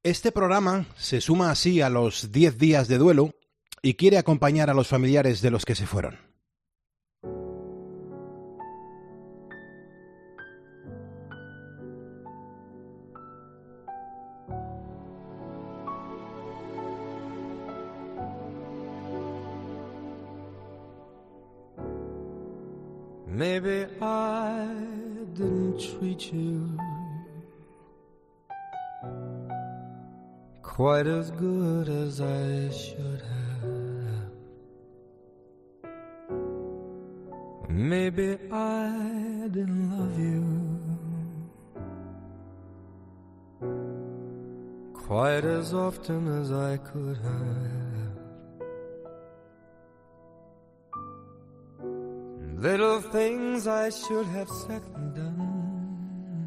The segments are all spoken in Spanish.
Este programa se suma así a los 10 días de duelo y quiere acompañar a los familiares de los que se fueron. Maybe I didn't treat you quite as good as I should have. Maybe I didn't love you quite as often as I could have. Little things I should have said and done,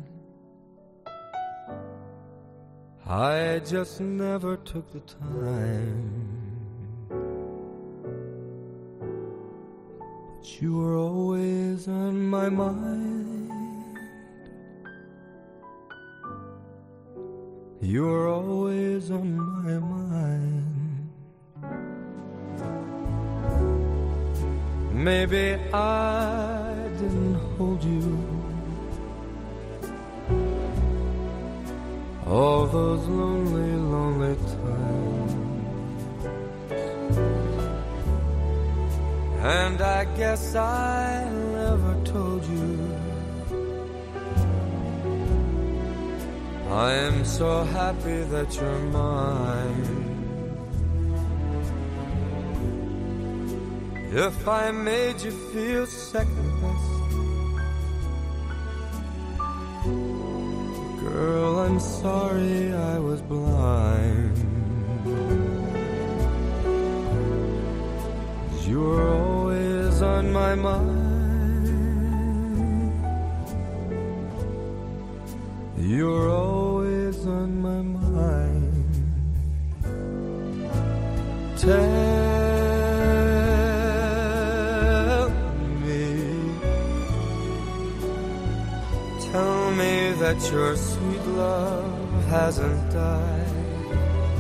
I just never took the time. But you were always on my mind. You were always on my mind. Maybe I didn't hold you all those lonely, lonely times. And I guess I never told you I am so happy that you're mine. If I made you feel second best, girl, I'm sorry I was blind. You were always on my mind. You were always on my mind. Tell me that your sweet love hasn't died.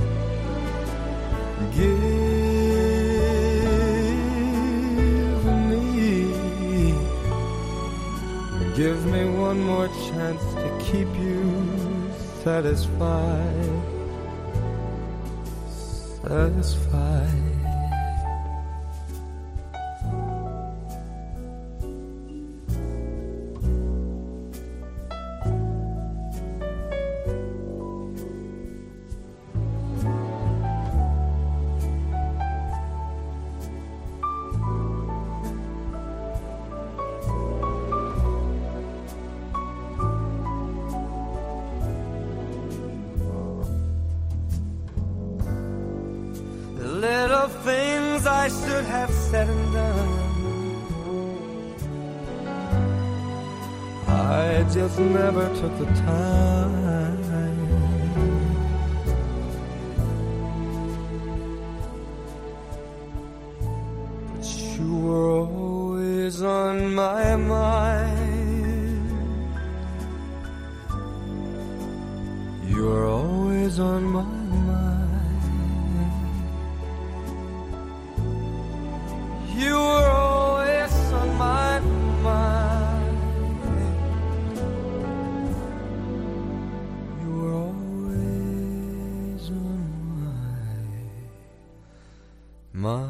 Give me one more chance to keep you satisfied. Satisfied. Little things I should have said and done, I just never took the time. But you were always on my mind. You were always on my mind. You were always on my mind. You were always on my mind.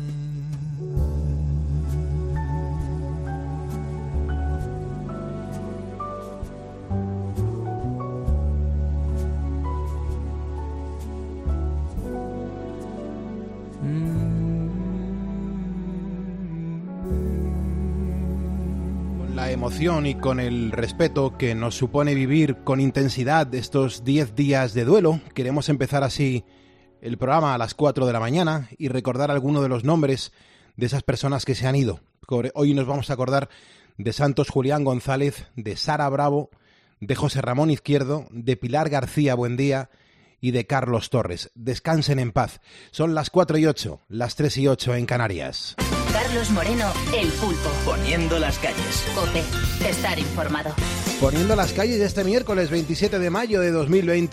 Emoción y con el respeto que nos supone vivir con intensidad estos 10 días de duelo, queremos empezar así el programa a las 4 de la mañana y recordar algunos de los nombres de esas personas que se han ido. Hoy nos vamos a acordar de Santos Julián González, de Sara Bravo, de José Ramón Izquierdo, de Pilar García Buendía y de Carlos Torres. Descansen en paz. Son las 4:08, las 3:08 en Canarias. Carlos Moreno, El Pulpo. Poniendo las calles. COPE. Estar informado. Poniendo las calles este miércoles 27 de mayo de 2020,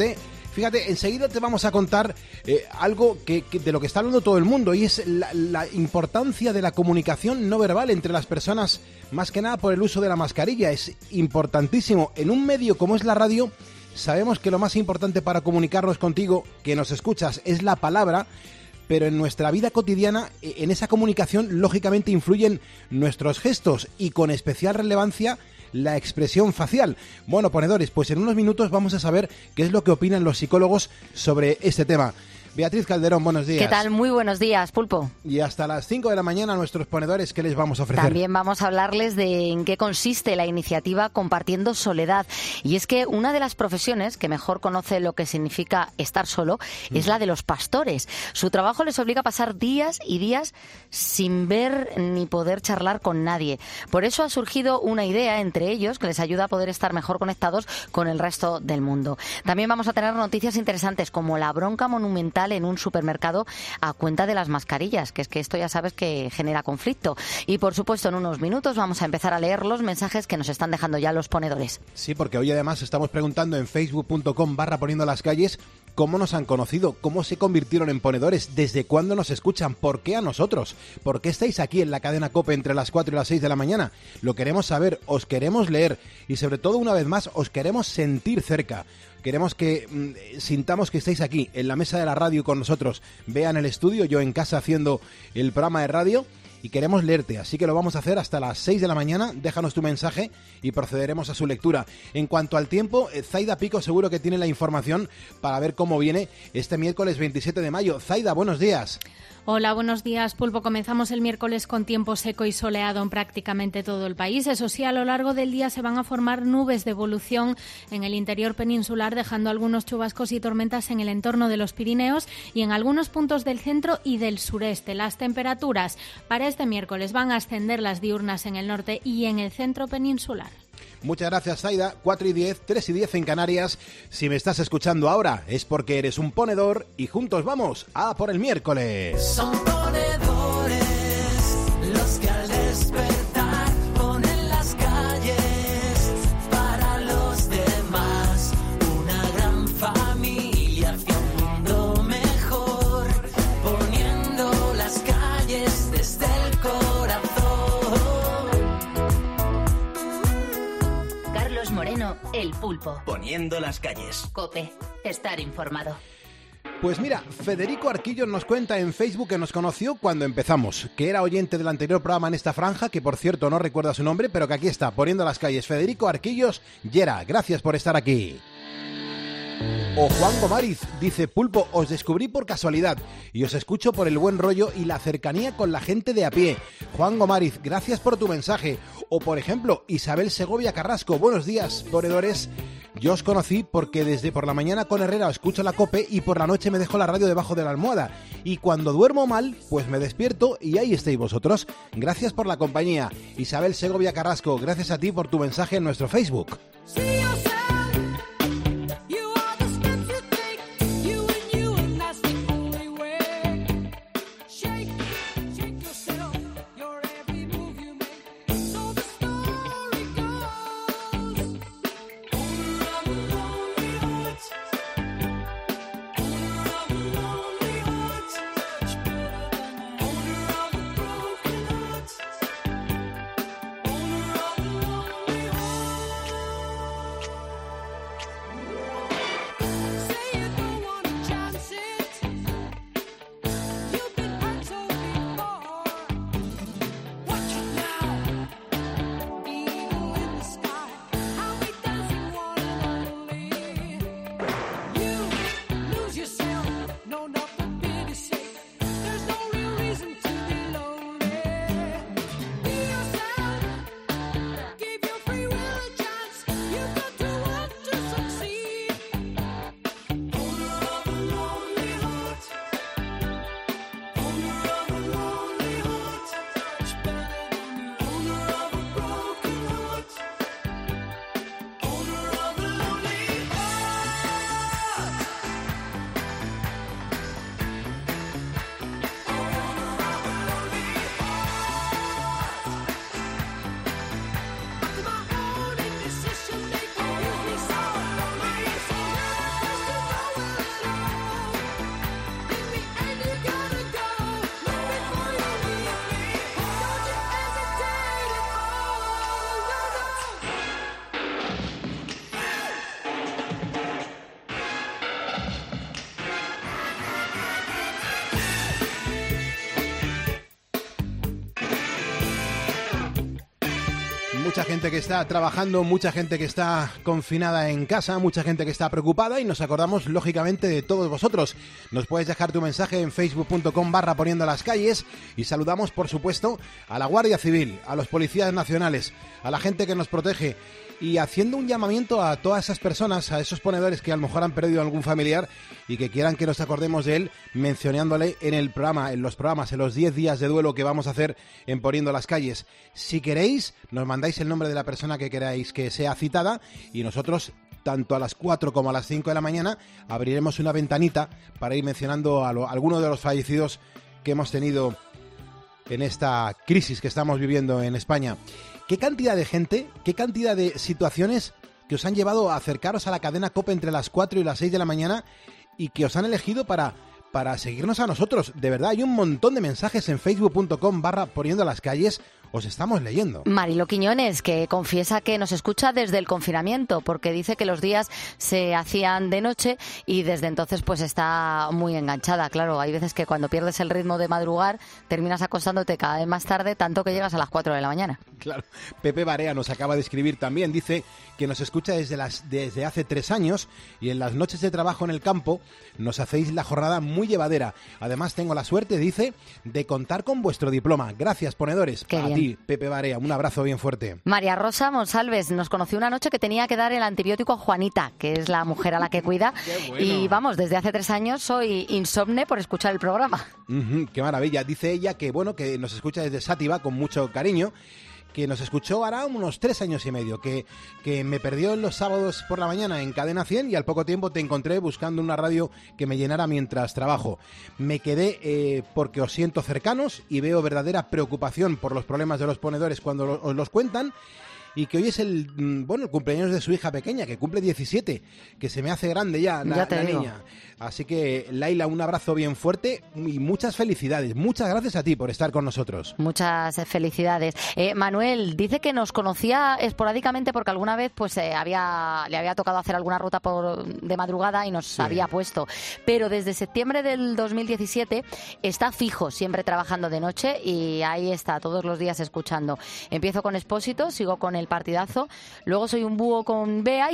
Fíjate, enseguida te vamos a contar algo que de lo que está hablando todo el mundo, y es la importancia de la comunicación no verbal entre las personas, más que nada por el uso de la mascarilla. Es importantísimo. En un medio como es la radio, sabemos que lo más importante para comunicarnos contigo, que nos escuchas, es la palabra, pero en nuestra vida cotidiana, en esa comunicación, lógicamente influyen nuestros gestos y con especial relevancia la expresión facial. Bueno, ponedores, pues en unos minutos vamos a saber qué es lo que opinan los psicólogos sobre este tema. Beatriz Calderón, buenos días. ¿Qué tal? Muy buenos días, Pulpo. Y hasta las 5 de la mañana, nuestros ponedores, ¿qué les vamos a ofrecer? También vamos a hablarles de en qué consiste la iniciativa Compartiendo Soledad. Y es que una de las profesiones que mejor conoce lo que significa estar solo es la de los pastores. Su trabajo les obliga a pasar días y días sin ver ni poder charlar con nadie. Por eso ha surgido una idea entre ellos que les ayuda a poder estar mejor conectados con el resto del mundo. También vamos a tener noticias interesantes como la bronca monumental en un supermercado a cuenta de las mascarillas, que es que esto ya sabes que genera conflicto. Y por supuesto, en unos minutos vamos a empezar a leer los mensajes que nos están dejando ya los ponedores. Sí, porque hoy además estamos preguntando en facebook.com/poniendo las calles cómo nos han conocido, cómo se convirtieron en ponedores, desde cuándo nos escuchan, por qué a nosotros, por qué estáis aquí en la cadena COPE entre las 4 y las 6 de la mañana. Lo queremos saber, os queremos leer y sobre todo, una vez más, os queremos sentir cerca. Queremos que sintamos que estáis aquí en la mesa de la radio con nosotros. Vean el estudio, yo en casa haciendo el programa de radio, y queremos leerte, así que lo vamos a hacer hasta las 6 de la mañana. Déjanos tu mensaje y procederemos a su lectura. En cuanto al tiempo, Zaida Pico seguro que tiene la información para ver cómo viene este miércoles 27 de mayo. Zaida, buenos días. Hola, buenos días, Pulpo. Comenzamos el miércoles con tiempo seco y soleado en prácticamente todo el país. Eso sí, a lo largo del día se van a formar nubes de evolución en el interior peninsular, dejando algunos chubascos y tormentas en el entorno de los Pirineos y en algunos puntos del centro y del sureste. Las temperaturas para este miércoles van a ascender las diurnas en el norte y en el centro peninsular. Muchas gracias, Zaida. 4 y 10, 3 y 10 en Canarias. Si me estás escuchando ahora es porque eres un ponedor y juntos vamos a por el miércoles. Son ponedores los que al despertar ponen las calles para los demás. Una gran familia hacia un mundo mejor, poniendo las calles desde el corazón. Moreno, el Pulpo. Poniendo las calles. COPE, estar informado. Pues mira, Federico Arquillos nos cuenta en Facebook que nos conoció cuando empezamos, que era oyente del anterior programa en esta franja, que por cierto no recuerda su nombre, pero que aquí está, Poniendo las calles. Federico Arquillos, Yera, gracias por estar aquí. O Juan Gomariz dice: Pulpo, os descubrí por casualidad y os escucho por el buen rollo y la cercanía con la gente de a pie. Juan Gomariz, gracias por tu mensaje. O por ejemplo, Isabel Segovia Carrasco: buenos días, ponedores. Yo os conocí porque desde por la mañana con Herrera escucho la COPE y por la noche me dejo la radio debajo de la almohada. Y cuando duermo mal, pues me despierto y ahí estáis vosotros. Gracias por la compañía. Isabel Segovia Carrasco, gracias a ti por tu mensaje en nuestro Facebook. mucha gente que está trabajando, mucha gente que está confinada en casa, mucha gente que está preocupada y nos acordamos lógicamente de todos vosotros. Nos puedes dejar tu mensaje en facebook.com/poniendo las calles y saludamos por supuesto a la Guardia Civil, a los policías nacionales, a la gente que nos protege y haciendo un llamamiento a todas esas personas, a esos ponedores que a lo mejor han perdido algún familiar y que quieran que nos acordemos de él, mencionándole en el programa, en los 10 días de duelo que vamos a hacer en Poniendo las Calles. Si queréis, nos mandáis el nombre de la persona que queráis que sea citada y nosotros, tanto a las 4 como a las 5 de la mañana, abriremos una ventanita para ir mencionando a algunos de los fallecidos que hemos tenido en esta crisis que estamos viviendo en España. ¿Qué cantidad de gente, qué cantidad de situaciones que os han llevado a acercaros a la cadena COPE entre las 4 y las 6 de la mañana y que os han elegido para seguirnos a nosotros? De verdad, hay un montón de mensajes en facebook.com/poniendo las calles. Os estamos leyendo. Marilo Quiñones, que confiesa que nos escucha desde el confinamiento, porque dice que los días se hacían de noche y desde entonces pues está muy enganchada. Claro, hay veces que cuando pierdes el ritmo de madrugar, terminas acostándote cada vez más tarde, tanto que llegas a las 4 de la mañana. Claro. Pepe Barea nos acaba de escribir también. Dice que nos escucha desde hace 3 años y en las noches de trabajo en el campo nos hacéis la jornada muy llevadera. Además, tengo la suerte, dice, de contar con vuestro diploma. Gracias, ponedores. Qué bien. Pepe Barea, un abrazo bien fuerte. María Rosa Monsalves nos conoció una noche que tenía que dar el antibiótico a Juanita, que es la mujer a la que cuida. Qué bueno. Y vamos, desde hace 3 años soy insomne por escuchar el programa. Qué maravilla. Dice ella que bueno, que nos escucha desde Sátiva con mucho cariño, que nos escuchó ahora unos 3 años y medio, que me perdió los sábados por la mañana en Cadena 100 y al poco tiempo te encontré buscando una radio que me llenara mientras trabajo. Me quedé porque os siento cercanos y veo verdadera preocupación por los problemas de los ponedores cuando os los cuentan. Y que hoy es el cumpleaños de su hija pequeña, que cumple 17, que se me hace grande ya la niña. Así que, Laila, un abrazo bien fuerte y muchas felicidades. Muchas gracias a ti por estar con nosotros. Muchas felicidades. Manuel dice que nos conocía esporádicamente porque alguna vez pues le había tocado hacer alguna ruta de madrugada y nos había puesto. Pero desde septiembre del 2017 está fijo, siempre trabajando de noche y ahí está, todos los días escuchando. Empiezo con Expósito, sigo con el partidazo, luego soy un búho con Bea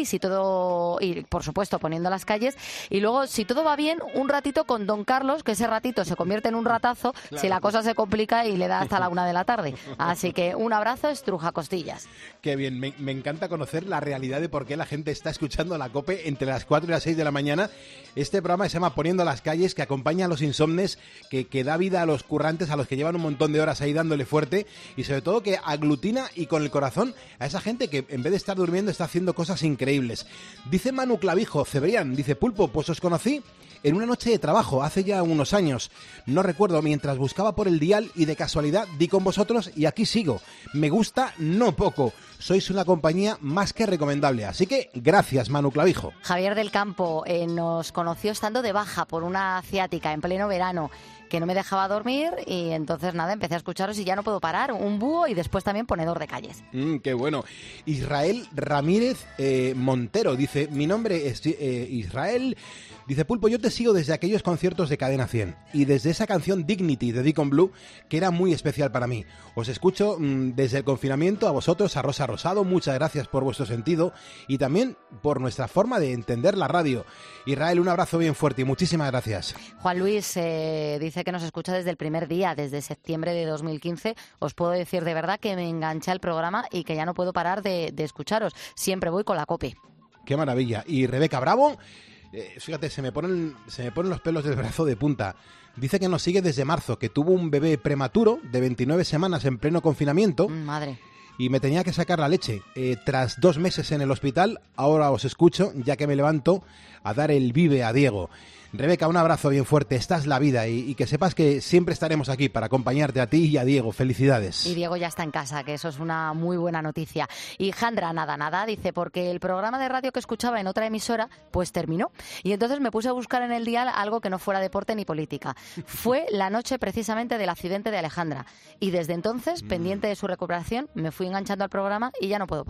y por supuesto Poniendo las Calles, y luego si todo va bien un ratito con Don Carlos, que ese ratito se convierte en un ratazo, claro, si la cosa se complica y le da hasta la 1 de la tarde. Así que un abrazo, estruja costillas. Qué bien, me encanta conocer la realidad de por qué la gente está escuchando la COPE entre las 4 y las 6 de la mañana. Este programa se llama Poniendo las Calles, que acompaña a los insomnes, que da vida a los currantes, a los que llevan un montón de horas ahí dándole fuerte, y sobre todo que aglutina y con el corazón a esa gente que en vez de estar durmiendo está haciendo cosas increíbles. Dice Manu Clavijo, Cebrián, dice Pulpo, pues os conocí en una noche de trabajo hace ya unos años. No recuerdo, mientras buscaba por el dial y de casualidad di con vosotros y aquí sigo. Me gusta no poco. Sois una compañía más que recomendable. Así que gracias, Manu Clavijo. Javier del Campo nos conoció estando de baja por una ciática en pleno verano, que no me dejaba dormir y entonces nada, empecé a escucharos y ya no puedo parar. Un búho y después también ponedor de calles. Qué bueno. Israel Ramírez Montero dice, mi nombre es Israel. Dice, Pulpo, yo te sigo desde aquellos conciertos de Cadena 100 y desde esa canción Dignity de Deacon Blue, que era muy especial para mí. Os escucho desde el confinamiento, a vosotros, a Rosa Rosado, muchas gracias por vuestro sentido y también por nuestra forma de entender la radio. Israel, un abrazo bien fuerte y muchísimas gracias. Juan Luis dice que nos escucha desde el primer día, desde septiembre de 2015. Os puedo decir de verdad que me engancha el programa y que ya no puedo parar de escucharos. Siempre voy con la COPE. Qué maravilla. Y Rebeca Bravo, fíjate, se me ponen los pelos del brazo de punta. Dice que nos sigue desde marzo, que tuvo un bebé prematuro de 29 semanas en pleno confinamiento. Madre. Y me tenía que sacar la leche. Tras 2 meses en el hospital, ahora os escucho, ya que me levanto a dar el vive a Diego. Rebeca, un abrazo bien fuerte, esta es la vida y que sepas que siempre estaremos aquí para acompañarte a ti y a Diego. Felicidades. Y Diego ya está en casa, que eso es una muy buena noticia. Y Jandra, nada, dice, porque el programa de radio que escuchaba en otra emisora, pues terminó. Y entonces me puse a buscar en el dial algo que no fuera deporte ni política. Fue la noche precisamente del accidente de Alejandra. Y desde entonces, pendiente de su recuperación, me fui enganchando al programa y ya no puedo parar.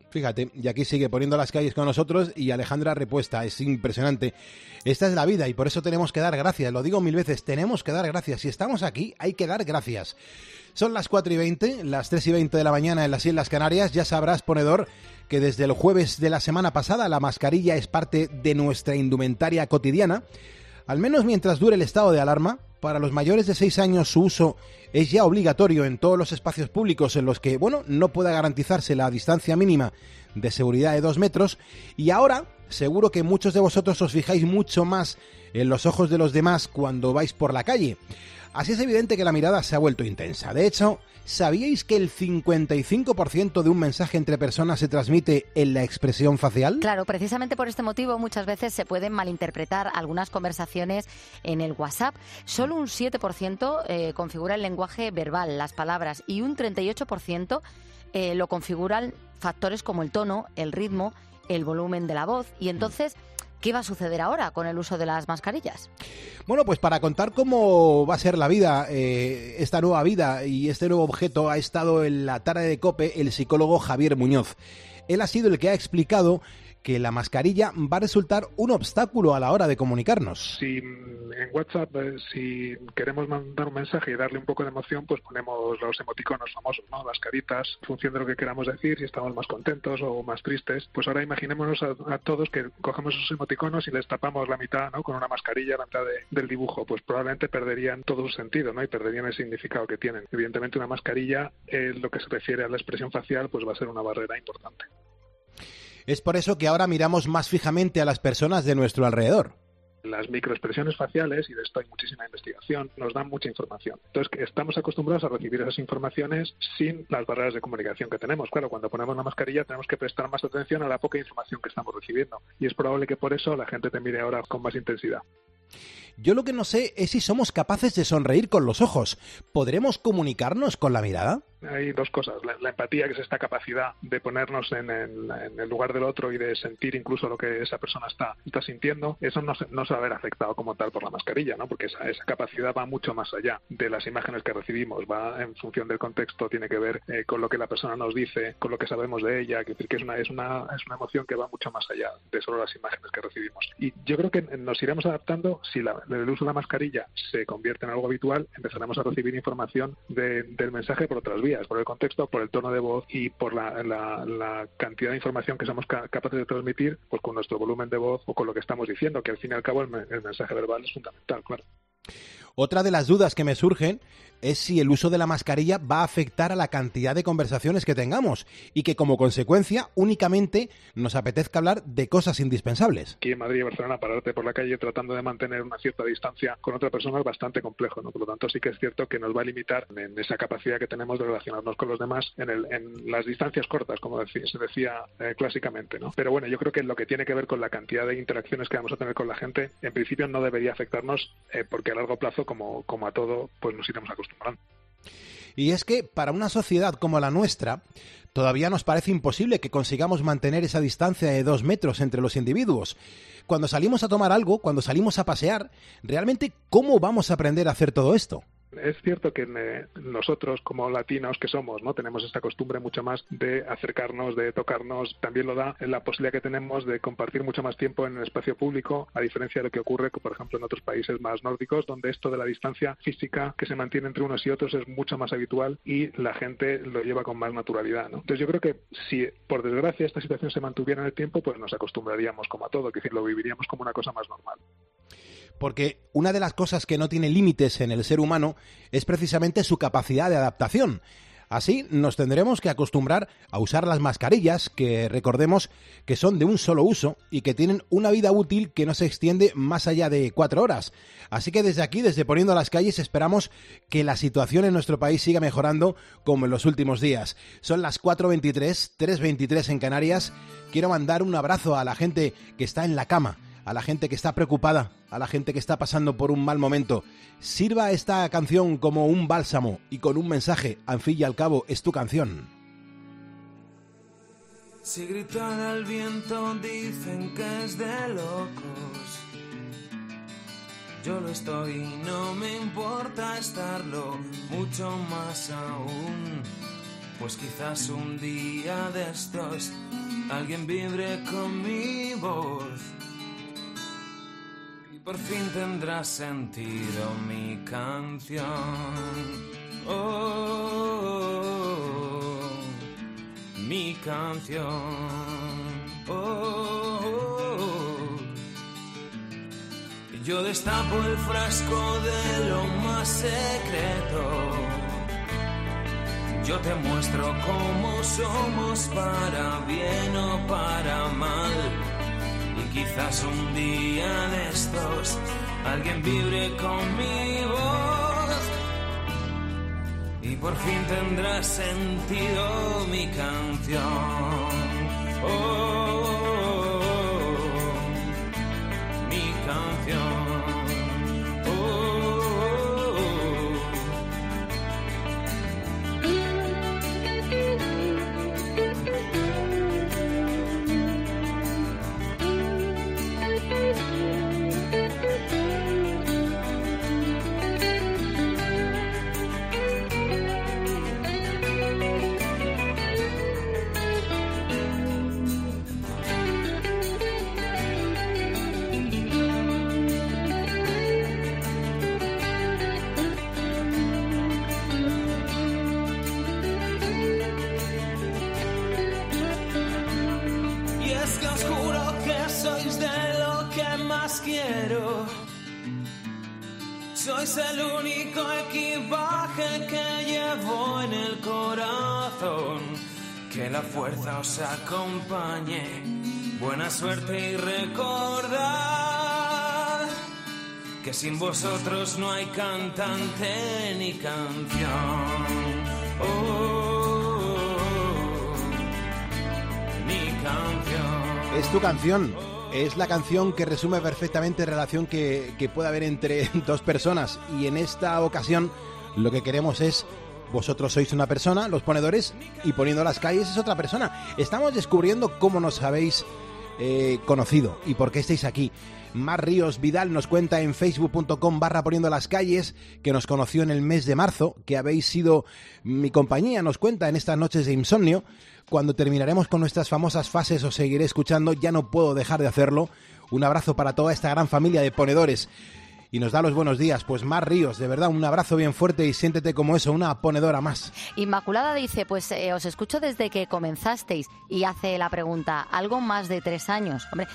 Fíjate, y aquí sigue poniendo las calles con nosotros y Alejandra Repuesta, es impresionante. Esta es la vida y por eso tenemos que dar gracias, lo digo 1000 veces, tenemos que dar gracias. Si estamos aquí, hay que dar gracias. Son las 4:20, las 3:20 de la mañana en las Islas Canarias. Ya sabrás, ponedor, que desde el jueves de la semana pasada la mascarilla es parte de nuestra indumentaria cotidiana, al menos mientras dure el estado de alarma. Para los mayores de 6 años su uso es ya obligatorio en todos los espacios públicos en los que, no pueda garantizarse la distancia mínima de seguridad de 2 metros. Y ahora, seguro que muchos de vosotros os fijáis mucho más en los ojos de los demás cuando vais por la calle. Así es evidente que la mirada se ha vuelto intensa. De hecho, ¿sabíais que el 55% de un mensaje entre personas se transmite en la expresión facial? Claro, precisamente por este motivo muchas veces se pueden malinterpretar algunas conversaciones en el WhatsApp. Solo un 7% configura el lenguaje verbal, las palabras, y un 38% lo configuran factores como el tono, el ritmo, el volumen de la voz. Y entonces, ¿qué va a suceder ahora con el uso de las mascarillas? Bueno, pues para contar cómo va a ser la vida, esta nueva vida y este nuevo objeto, ha estado en la tarde de COPE el psicólogo Javier Muñoz. Él ha sido el que ha explicado que la mascarilla va a resultar un obstáculo a la hora de comunicarnos. Si en WhatsApp, si queremos mandar un mensaje y darle un poco de emoción, pues ponemos los emoticonos famosos, ¿no? Las caritas, en función de lo que queramos decir, si estamos más contentos o más tristes. Pues ahora imaginémonos a todos que cogemos esos emoticonos y les tapamos la mitad, ¿no? Con una mascarilla, la mitad del dibujo. Pues probablemente perderían todo su sentido, ¿no? Y perderían el significado que tienen. Evidentemente una mascarilla, lo que se refiere a la expresión facial, pues va a ser una barrera importante. Es por eso que ahora miramos más fijamente a las personas de nuestro alrededor. Las microexpresiones faciales, y de esto hay muchísima investigación, nos dan mucha información. Entonces, estamos acostumbrados a recibir esas informaciones sin las barreras de comunicación que tenemos. Claro, cuando ponemos la mascarilla tenemos que prestar más atención a la poca información que estamos recibiendo. Y es probable que por eso la gente te mire ahora con más intensidad. Yo lo que no sé es si somos capaces de sonreír con los ojos. ¿Podremos comunicarnos con la mirada? Hay dos cosas. La empatía, que es esta capacidad de ponernos en el lugar del otro y de sentir incluso lo que esa persona está sintiendo. Eso no se va a ver afectado como tal por la mascarilla, ¿no? Porque esa capacidad va mucho más allá de las imágenes que recibimos. Va en función del contexto, tiene que ver con lo que la persona nos dice, con lo que sabemos de ella. Es decir, que es una emoción que va mucho más allá de solo las imágenes que recibimos. Y yo creo que nos iremos adaptando. Si el uso de la mascarilla se convierte en algo habitual, empezaremos a recibir información del mensaje por otras vías, por el contexto, por el tono de voz y por la cantidad de información que somos capaces de transmitir, pues con nuestro volumen de voz o con lo que estamos diciendo, que al fin y al cabo el mensaje verbal es fundamental, claro. Otra de las dudas que me surgen es si el uso de la mascarilla va a afectar a la cantidad de conversaciones que tengamos y que como consecuencia únicamente nos apetezca hablar de cosas indispensables. Aquí en Madrid y Barcelona, pararte por la calle tratando de mantener una cierta distancia con otra persona es bastante complejo, ¿no? Por lo tanto, sí que es cierto que nos va a limitar en esa capacidad que tenemos de relacionarnos con los demás en las distancias cortas, como se decía clásicamente, ¿no? Pero bueno, yo creo que lo que tiene que ver con la cantidad de interacciones que vamos a tener con la gente, en principio no debería afectarnos porque a largo plazo, como a todo, pues nos iremos acostumbrando. Y es que para una sociedad como la nuestra, todavía nos parece imposible que consigamos mantener esa distancia de 2 metros entre los individuos. Cuando salimos a tomar algo, cuando salimos a pasear, realmente, ¿cómo vamos a aprender a hacer todo esto? Es cierto que nosotros, como latinos que somos, ¿no? Tenemos esta costumbre mucho más de acercarnos, de tocarnos. También lo da la posibilidad que tenemos de compartir mucho más tiempo en el espacio público, a diferencia de lo que ocurre, por ejemplo, en otros países más nórdicos, donde esto de la distancia física que se mantiene entre unos y otros es mucho más habitual y la gente lo lleva con más naturalidad, ¿no? Entonces yo creo que si, por desgracia, esta situación se mantuviera en el tiempo, pues nos acostumbraríamos como a todo, es decir, lo viviríamos como una cosa más normal. Porque una de las cosas que no tiene límites en el ser humano es precisamente su capacidad de adaptación. Así nos tendremos que acostumbrar a usar las mascarillas, que recordemos que son de un solo uso y que tienen una vida útil que no se extiende más allá de 4 horas. Así que desde aquí, desde Poniendo las Calles, esperamos que la situación en nuestro país siga mejorando como en los últimos días. Son las 4:23, 3:23 en Canarias. Quiero mandar un abrazo a la gente que está en la cama, a la gente que está preocupada, a la gente que está pasando por un mal momento. Sirva esta canción como un bálsamo y con un mensaje. Al fin y al cabo, es tu canción. Si gritan al viento dicen que es de locos. Yo lo estoy y no me importa estarlo, mucho más aún. Pues quizás un día de estos alguien vibre con mi voz y por fin tendrá sentido mi canción. Oh, mi canción. Yo destapo el frasco de lo más secreto. Yo te muestro cómo somos para bien o para mal. Y quizás un día de estos alguien vibre con mi voz y por fin tendrá sentido mi canción. Mi canción. Quiero. Sois el único equipaje que llevo en el corazón. Que la fuerza os acompañe. Buena suerte y recordad que sin vosotros no hay cantante ni canción. Mi canción. Es tu canción. Es la canción que resume perfectamente la relación que puede haber entre dos personas. Y en esta ocasión lo que queremos es: vosotros sois una persona, los ponedores, y Poniendo las Calles es otra persona. Estamos descubriendo cómo nos habéis conocido y por qué estáis aquí. Mar Ríos Vidal nos cuenta en facebook.com/Poniendo las Calles que nos conoció en el mes de marzo, que habéis sido mi compañía, nos cuenta en estas noches de insomnio. Cuando terminaremos con nuestras famosas fases os seguiré escuchando, ya no puedo dejar de hacerlo. Un abrazo para toda esta gran familia de ponedores. Y nos da los buenos días, pues Mar Ríos, de verdad, un abrazo bien fuerte y siéntete como eso, una ponedora más. Inmaculada dice, pues os escucho desde que comenzasteis, y hace la pregunta, algo más de 3 años. Hombre,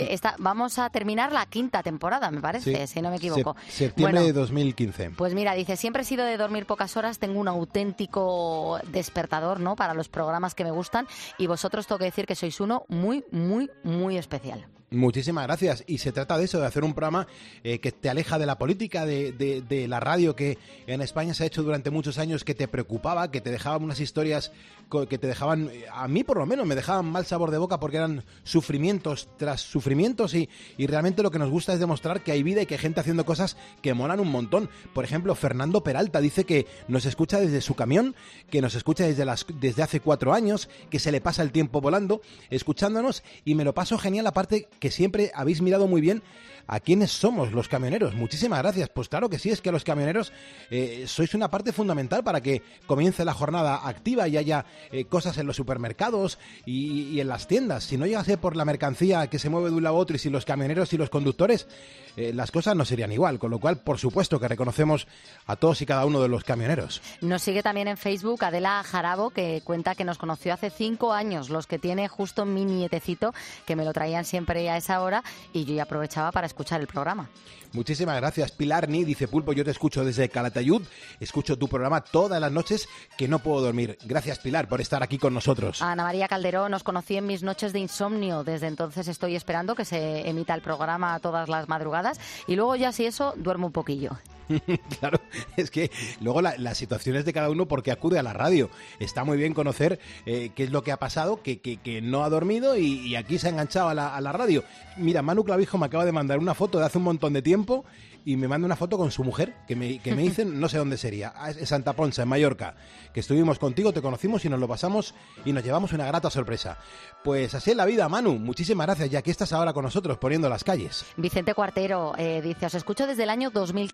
vamos a terminar la 5ª temporada, me parece, si no me equivoco. Septiembre de 2015. Pues mira, dice, siempre he sido de dormir pocas horas, tengo un auténtico despertador, ¿no?, para los programas que me gustan, y vosotros tengo que decir que sois uno muy, muy, muy especial. Muchísimas gracias. Y se trata de eso, de hacer un programa que te aleja de la política, de la radio que en España se ha hecho durante muchos años, que te preocupaba, que te dejaban unas historias que te dejaban, a mí por lo menos, me dejaban mal sabor de boca porque eran sufrimientos tras sufrimientos y realmente lo que nos gusta es demostrar que hay vida y que hay gente haciendo cosas que molan un montón. Por ejemplo, Fernando Peralta dice que nos escucha desde su camión, que nos escucha desde hace 4 años, que se le pasa el tiempo volando, escuchándonos, y me lo paso genial, aparte que siempre habéis mirado muy bien a quiénes somos los camioneros. Muchísimas gracias. Pues claro que sí, es que los camioneros sois una parte fundamental para que comience la jornada activa y haya cosas en los supermercados y en las tiendas. Si no llegase por la mercancía que se mueve de un lado a otro y sin los camioneros y los conductores, las cosas no serían igual. Con lo cual, por supuesto que reconocemos a todos y cada uno de los camioneros. Nos sigue también en Facebook Adela Jarabo, que cuenta que nos conoció hace 5 años, los que tiene justo mi nietecito, que me lo traían siempre a esa hora y yo ya aprovechaba para escuchar el programa. Muchísimas gracias. Pilar Ni dice, Pulpo, yo te escucho desde Calatayud, escucho tu programa todas las noches que no puedo dormir. Gracias, Pilar, por estar aquí con nosotros. Ana María Calderón, nos conocí en mis noches de insomnio, desde entonces estoy esperando que se emita el programa todas las madrugadas y luego ya si eso duermo un poquillo. Claro, es que luego las situaciones de cada uno porque acude a la radio. Está muy bien conocer qué es lo que ha pasado, que no ha dormido y aquí se ha enganchado a la radio. Mira, Manu Clavijo me acaba de mandar una foto de hace un montón de tiempo y me manda una foto con su mujer que me dicen, no sé dónde sería, en Santa Ponsa, en Mallorca, que estuvimos contigo, te conocimos y nos lo pasamos y nos llevamos una grata sorpresa. Pues así es la vida, Manu, muchísimas gracias, ya que estás ahora con nosotros Poniendo las Calles. Vicente Cuartero dice, os escucho desde el año 2015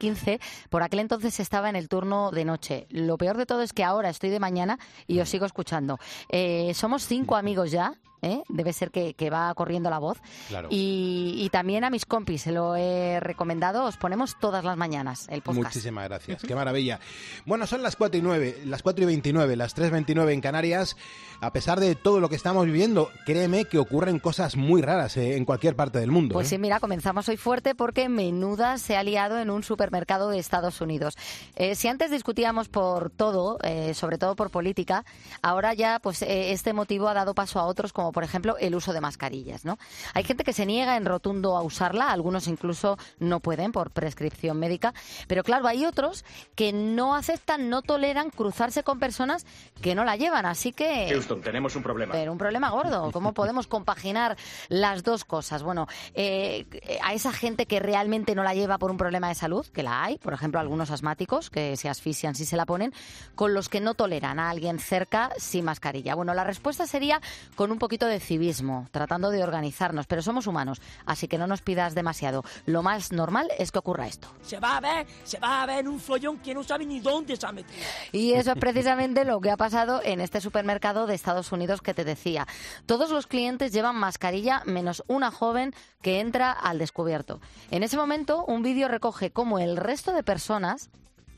Por aquel entonces estaba en el turno de noche. Lo peor de todo es que ahora estoy de mañana y os sigo escuchando. Somos 5 amigos ya. Debe ser que va corriendo la voz. Claro. Y también a mis compis se lo he recomendado. Os ponemos todas las mañanas el podcast. Muchísimas gracias, qué maravilla. Bueno, son las 4:09, las 4:29, las 3:29 en Canarias. A pesar de todo lo que estamos viviendo, créeme que ocurren cosas muy raras en cualquier parte del mundo. Pues sí, mira, comenzamos hoy fuerte porque menuda se ha liado en un supermercado de Estados Unidos. Si antes discutíamos por todo, sobre todo por política, ahora ya pues este motivo ha dado paso a otros, como por ejemplo el uso de mascarillas, ¿no? Hay gente que se niega en rotundo a usarla, algunos incluso no pueden por prescripción médica, pero claro, hay otros que no aceptan, no toleran cruzarse con personas que no la llevan, así que... Houston, tenemos un problema. Pero un problema gordo. ¿Cómo podemos compaginar las dos cosas? Bueno, a esa gente que realmente no la lleva por un problema de salud, que la hay, por ejemplo, algunos asmáticos que se asfixian si se la ponen, con los que no toleran a alguien cerca sin mascarilla. Bueno, la respuesta sería con un poquito de civismo, tratando de organizarnos, pero somos humanos, así que no nos pidas demasiado. Lo más normal es que ocurra esto. Se va a ver un follón que no sabe ni dónde se ha metido. Y eso es precisamente lo que ha pasado en este supermercado de Estados Unidos que te decía. Todos los clientes llevan mascarilla menos una joven que entra al descubierto. En ese momento, un vídeo recoge cómo el resto de personas,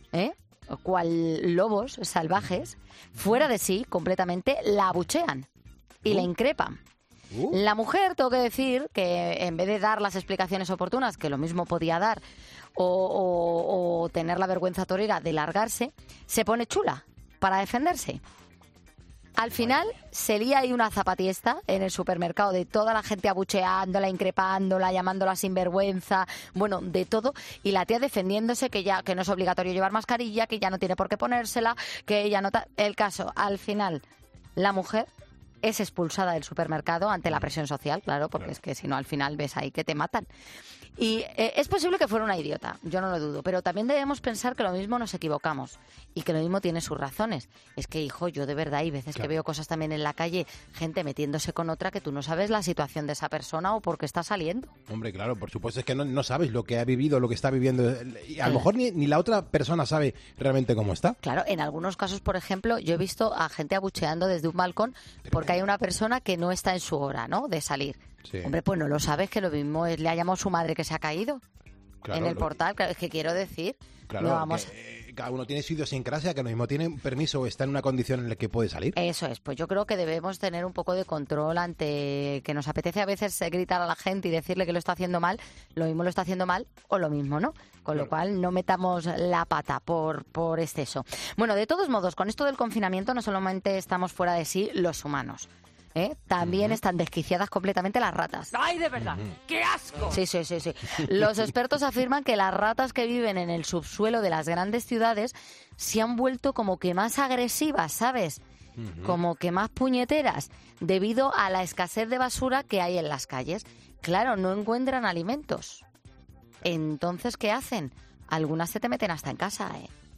cual lobos salvajes, fuera de sí completamente, la abuchean y la increpan. La mujer, tengo que decir que en vez de dar las explicaciones oportunas, que lo mismo podía dar, o tener la vergüenza torera de largarse, se pone chula para defenderse. Al final se lía ahí una zapatiesta en el supermercado de toda la gente abucheándola, increpándola, llamándola sinvergüenza, bueno, de todo, y la tía defendiéndose que no es obligatorio llevar mascarilla, que ya no tiene por qué ponérsela, que ella no... El caso, al final, la mujer es expulsada del supermercado ante la presión social, claro, porque es que si no al final ves ahí que te matan. Y es posible que fuera una idiota, yo no lo dudo, pero también debemos pensar que lo mismo nos equivocamos y que lo mismo tiene sus razones. Es que, hijo, yo de verdad hay veces que veo cosas también en la calle, gente metiéndose con otra que tú no sabes la situación de esa persona o por qué está saliendo. Hombre, claro, por supuesto, es que no sabes lo que ha vivido, lo que está viviendo. Y a lo mejor ni la otra persona sabe realmente cómo está. Claro, en algunos casos, por ejemplo, yo he visto a gente abucheando desde un balcón porque hay una persona que no está en su hora, ¿no?, de salir. Sí. Hombre, pues no lo sabes, que lo mismo es, le ha llamado su madre que se ha caído en el portal, es que quiero decir, claro, no vamos... cada uno tiene su idiosincrasia, que lo mismo tiene permiso o está en una condición en la que puede salir. Eso es, pues yo creo que debemos tener un poco de control ante que nos apetece a veces gritar a la gente y decirle que lo está haciendo mal, lo mismo lo está haciendo mal o lo mismo, ¿no? Con lo cual no metamos la pata por exceso. Bueno, de todos modos, con esto del confinamiento no solamente estamos fuera de sí los humanos, también están desquiciadas completamente las ratas. ¡Ay, de verdad! ¡Qué asco! Sí. Los expertos afirman que las ratas que viven en el subsuelo de las grandes ciudades se han vuelto como que más agresivas, ¿sabes? Como que más puñeteras, debido a la escasez de basura que hay en las calles. Claro, no encuentran alimentos. Entonces, ¿qué hacen? Algunas se te meten hasta en casa,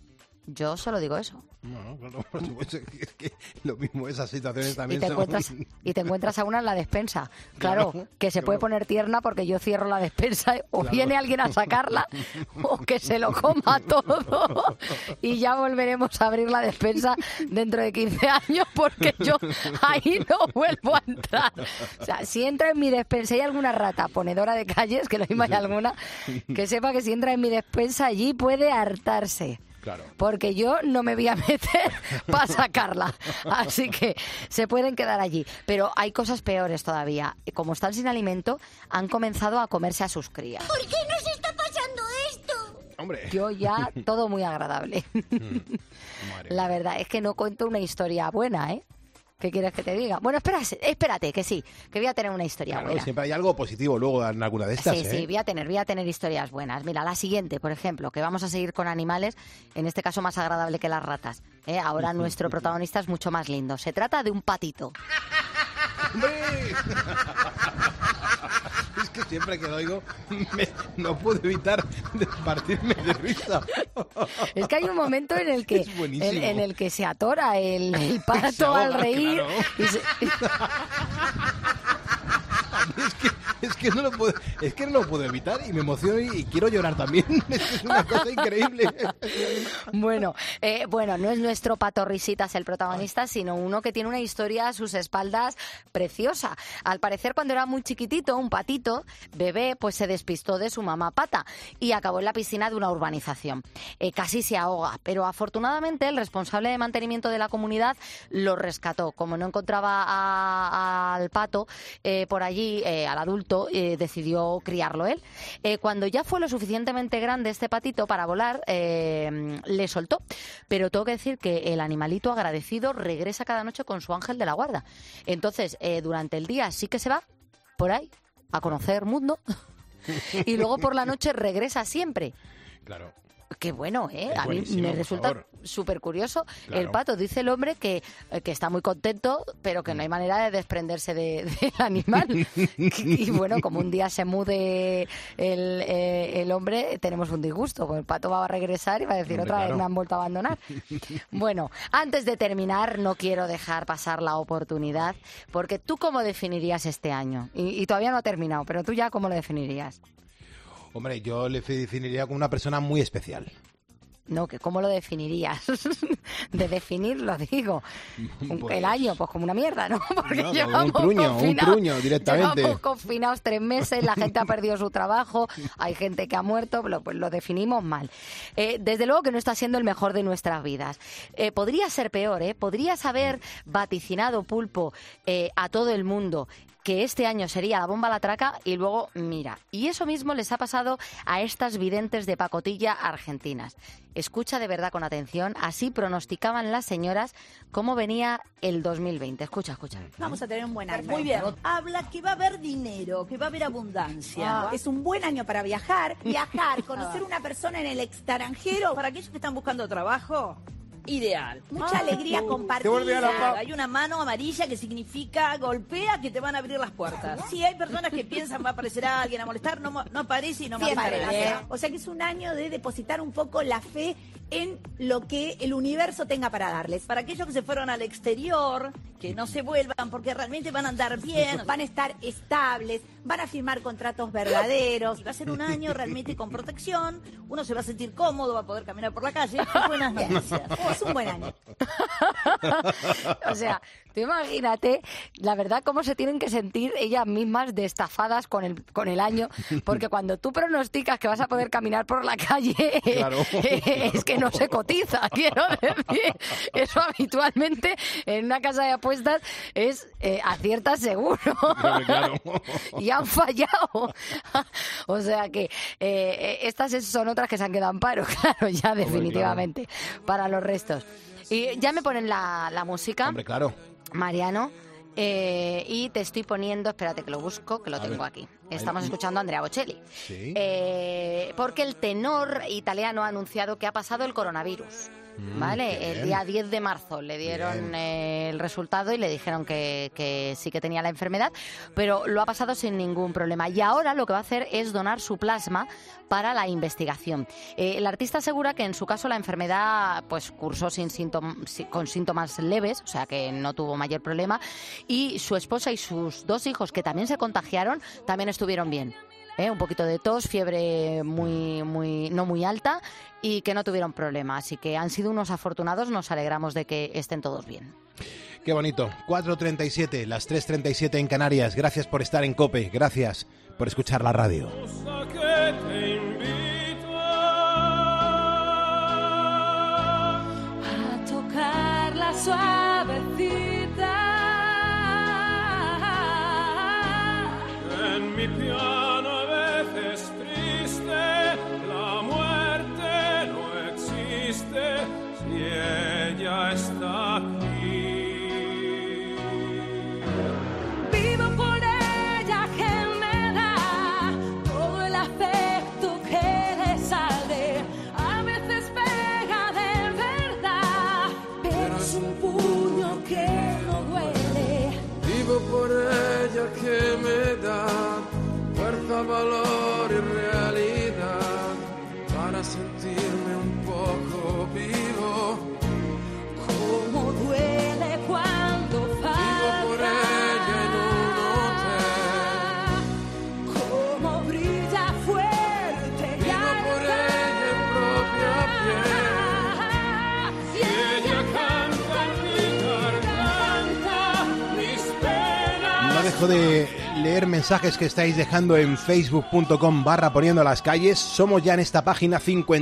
Yo solo digo eso. No, claro, por supuesto, es que lo mismo, esas situaciones también y te encuentras a una en la despensa. Claro, que se puede poner tierna porque yo cierro la despensa o viene alguien a sacarla o que se lo coma todo y ya volveremos a abrir la despensa dentro de 15 años porque yo ahí no vuelvo a entrar. O sea, si entra en mi despensa y hay alguna rata ponedora de calles, que lo mismo hay alguna, que sepa que si entra en mi despensa allí puede hartarse. Claro. Porque yo no me voy a meter para sacarla. Así que se pueden quedar allí. Pero hay cosas peores todavía. Como están sin alimento, han comenzado a comerse a sus crías. ¿Por qué nos está pasando esto? Hombre. Yo ya, todo muy agradable. La verdad es que no cuento una historia buena, ¿Qué quieres que te diga? Bueno, espérate, que sí, que voy a tener una historia buena. Siempre hay algo positivo luego en alguna de estas. Sí, voy a tener historias buenas. Mira, la siguiente, por ejemplo, que vamos a seguir con animales, en este caso más agradable que las ratas. Ahora nuestro protagonista es mucho más lindo. Se trata de un patito. Es que siempre que lo oigo no puedo evitar de partirme de risa. Es que hay un momento en el que se atora el pato al reír. Claro. Y es que no lo puedo evitar y me emociono y quiero llorar también. Es una cosa increíble. Bueno, no es nuestro Pato Risitas el protagonista, sino uno que tiene una historia a sus espaldas preciosa. Al parecer, cuando era muy chiquitito, un patito, bebé, pues se despistó de su mamá pata y acabó en la piscina de una urbanización. Casi se ahoga, pero afortunadamente el responsable de mantenimiento de la comunidad lo rescató. Como no encontraba al pato por allí, al adulto, decidió criarlo él. Cuando ya fue lo suficientemente grande este patito para volar, le soltó. Pero tengo que decir que el animalito agradecido regresa cada noche con su ángel de la guarda. Entonces, durante el día sí que se va por ahí a conocer mundo y luego por la noche regresa siempre. Claro. Qué bueno, ¿eh? A mí me resulta súper curioso. Claro. El pato, dice el hombre que está muy contento, pero que no hay manera de desprenderse del animal. Y bueno, como un día se mude el hombre, tenemos un disgusto. El pato va a regresar y va a decir otra vez me han vuelto a abandonar. Bueno, antes de terminar, no quiero dejar pasar la oportunidad, porque ¿tú cómo definirías este año? Y todavía no ha terminado, pero ¿tú ya cómo lo definirías? Hombre, yo le definiría como una persona muy especial. No, que ¿cómo lo definirías? De definir, lo digo. Pues, el año, pues como una mierda, ¿no? Porque no, un truño directamente. Llevamos confinados 3 meses, la gente ha perdido su trabajo, hay gente que ha muerto, pues lo definimos mal. Desde luego que no está siendo el mejor de nuestras vidas. Podría ser peor, ¿eh? Podrías haber vaticinado, Pulpo, a todo el mundo que este año sería la bomba a la traca y luego, mira, y eso mismo les ha pasado a estas videntes de pacotilla argentinas. Escucha de verdad con atención, así pronosticaban las señoras cómo venía el 2020. Escucha. Vamos a tener un buen año. Muy bien. Habla que va a haber dinero, que va a haber abundancia. Es un buen año para viajar, conocer una persona en el extranjero. Para aquellos que están buscando trabajo, ideal. Mucha alegría compartida. Hay una mano amarilla que significa golpea que te van a abrir las puertas. Si hay personas que piensan va a aparecer alguien a molestar, no aparece y no aparece. O sea que es un año de depositar un poco la fe en lo que el universo tenga para darles. Para aquellos que se fueron al exterior, que no se vuelvan porque realmente van a andar bien. Van a estar estables, van a firmar contratos verdaderos. Va a ser un año realmente con protección, uno se va a sentir cómodo, va a poder caminar por la calle. Buenas noticias. Es un buen año. O sea, tú imagínate, la verdad, cómo se tienen que sentir ellas mismas de estafadas con el año, porque cuando tú pronosticas que vas a poder caminar por la calle, claro. Es que no se cotiza, quiero decir. Eso habitualmente en una casa de apuestas es aciertas seguro. Claro. Y han fallado. O sea que estas son otras que se han quedado en paro, claro, ya definitivamente, para los restos. Y ya me ponen la música. Hombre, claro. Mariano. Y te estoy poniendo, espérate que lo busco, que lo tengo aquí. Estamos escuchando a Andrea Bocelli. ¿Sí? Porque el tenor italiano ha anunciado que ha pasado el coronavirus. ¿Vale? El día 10 de marzo le dieron el resultado y le dijeron que sí que tenía la enfermedad, pero lo ha pasado sin ningún problema. Y ahora lo que va a hacer es donar su plasma para la investigación. El artista asegura que en su caso la enfermedad pues cursó con síntomas leves, o sea que no tuvo mayor problema, y su esposa y sus 2 hijos, que también se contagiaron, también estuvieron bien. Un poquito de tos, fiebre no muy alta y que no tuvieron problema. Así que han sido unos afortunados, nos alegramos de que estén todos bien. Qué bonito. 4:37, las 3:37 en Canarias. Gracias por estar en COPE, gracias por escuchar la radio. A tocar la suavecita en mi piano. Si ella está aquí, vivo por ella que me da todo el afecto que le sale. A veces pega de verdad, pero es un puño que no duele. Vivo por ella que me da fuerza, valor y realidad para sentirme un poco vivo. Cómo duele cuando falta. Vivo por ella en un hotel, dejo de leer mensajes que estáis dejando en facebook.com/poniendo las calles. Somos ya en esta página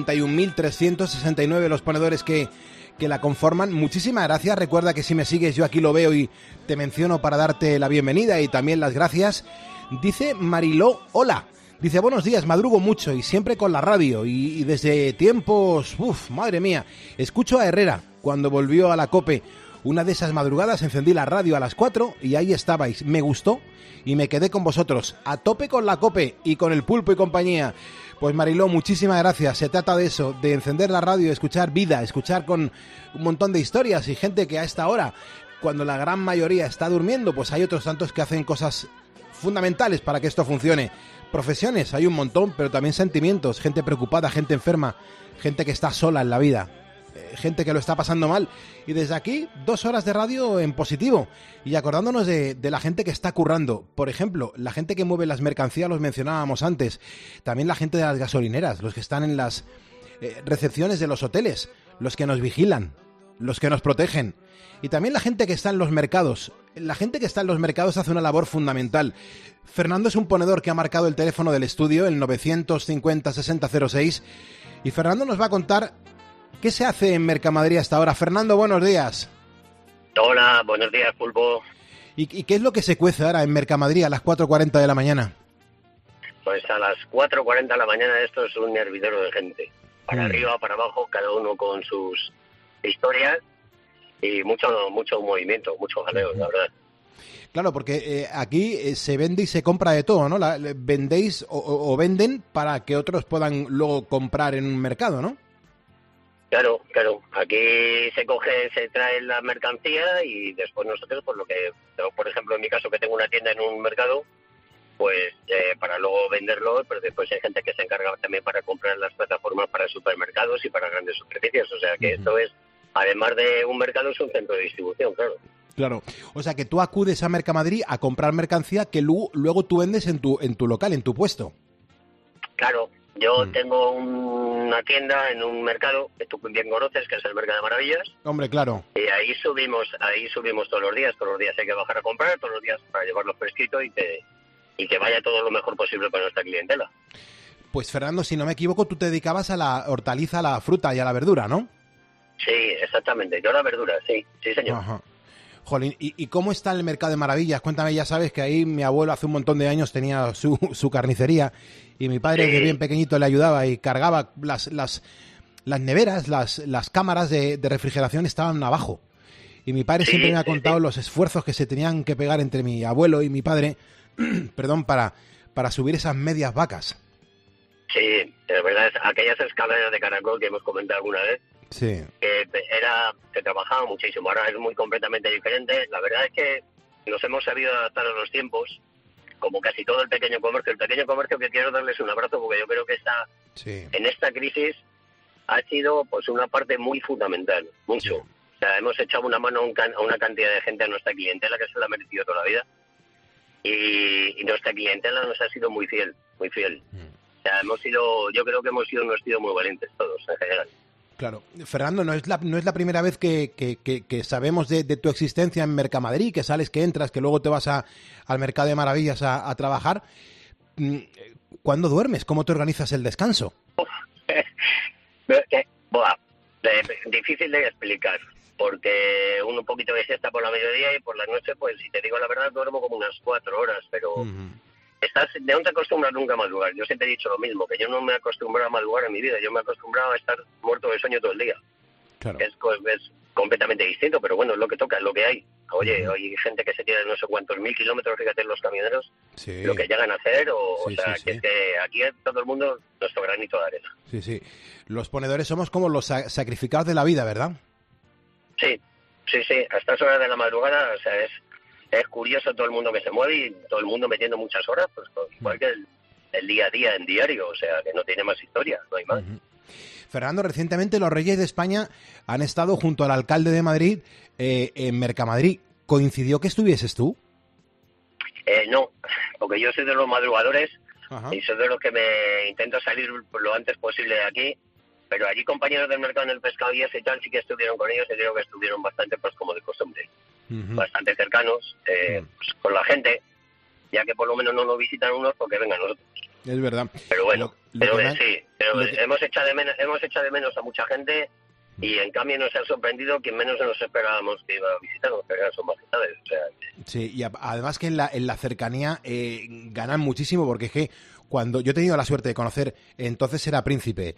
51.369 los ponedores que la conforman. Muchísimas gracias. Recuerda que si me sigues yo aquí lo veo y te menciono para darte la bienvenida y también las gracias. Dice Mariló, hola. Dice, buenos días, madrugo mucho y siempre con la radio y desde tiempos, madre mía, escucho a Herrera cuando volvió a la COPE. Una de esas madrugadas encendí la radio a las 4 y ahí estabais. Me gustó y me quedé con vosotros. A tope con la COPE y con el Pulpo y compañía. Pues Mariló, muchísimas gracias. Se trata de eso, de encender la radio, escuchar vida, escuchar con un montón de historias y gente que a esta hora, cuando la gran mayoría está durmiendo, pues hay otros tantos que hacen cosas fundamentales para que esto funcione. Profesiones, hay un montón, pero también sentimientos, gente preocupada, gente enferma, gente que está sola en la vida, gente que lo está pasando mal. Y desde aquí, 2 horas de radio en positivo y acordándonos de la gente que está currando. Por ejemplo, la gente que mueve las mercancías, los mencionábamos antes. También la gente de las gasolineras, los que están en las recepciones de los hoteles, los que nos vigilan, los que nos protegen. Y también la gente que está en los mercados. La gente que está en los mercados hace una labor fundamental. Fernando es un ponedor que ha marcado el teléfono del estudio, el 950-6006. Y Fernando nos va a contar qué se hace en Mercamadrid hasta ahora. Fernando, buenos días. Hola, buenos días, Pulpo. ¿Y qué es lo que se cuece ahora en Mercamadrid a las 4:40 de la mañana? Pues a las 4:40 de la mañana esto es un hervidero de gente. Para arriba, para abajo, cada uno con sus historias. Y mucho movimiento, mucho jaleo, la verdad. Claro, porque aquí se vende y se compra de todo, ¿no? Vendéis o venden para que otros puedan luego comprar en un mercado, ¿no? Claro. Aquí se trae la mercancía y después nosotros, por lo que, por ejemplo, en mi caso que tengo una tienda en un mercado, pues para luego venderlo, pero después hay gente que se encarga también para comprar las plataformas para supermercados y para grandes superficies. O sea que esto es, además de un mercado, es un centro de distribución, claro. Claro, o sea que tú acudes a Mercamadrid a comprar mercancía que luego tú vendes en tu local, en tu puesto. Claro, yo tengo una tienda en un mercado que tú bien conoces, que es el Mercado de Maravillas. Hombre, claro. Y ahí subimos todos los días hay que bajar a comprar, todos los días para llevarlo fresquito y que vaya todo lo mejor posible para nuestra clientela. Pues Fernando, si no me equivoco, tú te dedicabas a la hortaliza, a la fruta y a la verdura, ¿no? Sí, exactamente, yo a la verdura, sí señor. Ajá. Jolín, ¿y cómo está el Mercado de Maravillas? Cuéntame, ya sabes que ahí mi abuelo hace un montón de años tenía su carnicería y mi padre de bien pequeñito le ayudaba y cargaba las neveras, las cámaras de refrigeración estaban abajo. Y mi padre siempre me ha contado los esfuerzos que se tenían que pegar entre mi abuelo y mi padre, perdón, para subir esas medias vacas. Sí, de verdad, aquellas escaleras de caracol que hemos comentado alguna vez. Sí. Se trabajaba muchísimo, ahora es muy completamente diferente. La verdad es que nos hemos sabido adaptar a los tiempos, como casi todo el pequeño comercio. El pequeño comercio, que quiero darles un abrazo porque yo creo que en esta crisis ha sido pues una parte muy fundamental, mucho. Sí. O sea, hemos echado una mano a una cantidad de gente, a nuestra clientela, que se la ha merecido toda la vida. Y nuestra clientela nos ha sido muy fiel, muy fiel. O sea, yo creo que hemos sido muy valientes todos en general. Claro. Fernando, no es la primera vez que sabemos de tu existencia en Mercamadrid, que sales, que entras, que luego te vas al Mercado de Maravillas a trabajar. ¿Cuándo duermes? ¿Cómo te organizas el descanso? Difícil de explicar, porque un poquito de siesta por la mediodía y por la noche, pues si te digo la verdad, duermo como unas 4 horas, pero... no te acostumbras nunca a madrugar. Yo siempre he dicho lo mismo, que yo no me he acostumbrado a madrugar en mi vida. Yo me he acostumbrado a estar muerto de sueño todo el día. Claro. Es completamente distinto, pero bueno, es lo que toca, es lo que hay. Oye, hay gente que se tira no sé cuántos 1000 kilómetros, fíjate, los camioneros, lo que llegan a hacer, que es que aquí todo el mundo nuestro granito de arena. Sí. Los ponedores somos como los sacrificados de la vida, ¿verdad? Sí. A estas horas de la madrugada, o sea, es curioso todo el mundo que se mueve y todo el mundo metiendo muchas horas, pues igual que el día a día en diario, o sea, que no tiene más historia, no hay más. Fernando, recientemente los Reyes de España han estado junto al alcalde de Madrid en Mercamadrid. ¿Coincidió que estuvieses tú? No, porque yo soy de los madrugadores. Ajá. Y soy de los que me intento salir lo antes posible de aquí, pero allí compañeros del mercado en el pescado y ese y tal sí que estuvieron con ellos y creo que estuvieron bastante pues como de costumbre. Bastante cercanos, pues, con la gente, ya que por lo menos no nos visitan unos, porque vengan nosotros. Es verdad. Pero bueno, hemos echado de menos a mucha gente, y en cambio nos ha sorprendido que menos nos esperábamos que iba a visitarnos, que eran sus majestades. O sea, sí, y además que en la cercanía ganan muchísimo, porque es que cuando yo he tenido la suerte de conocer, entonces era príncipe,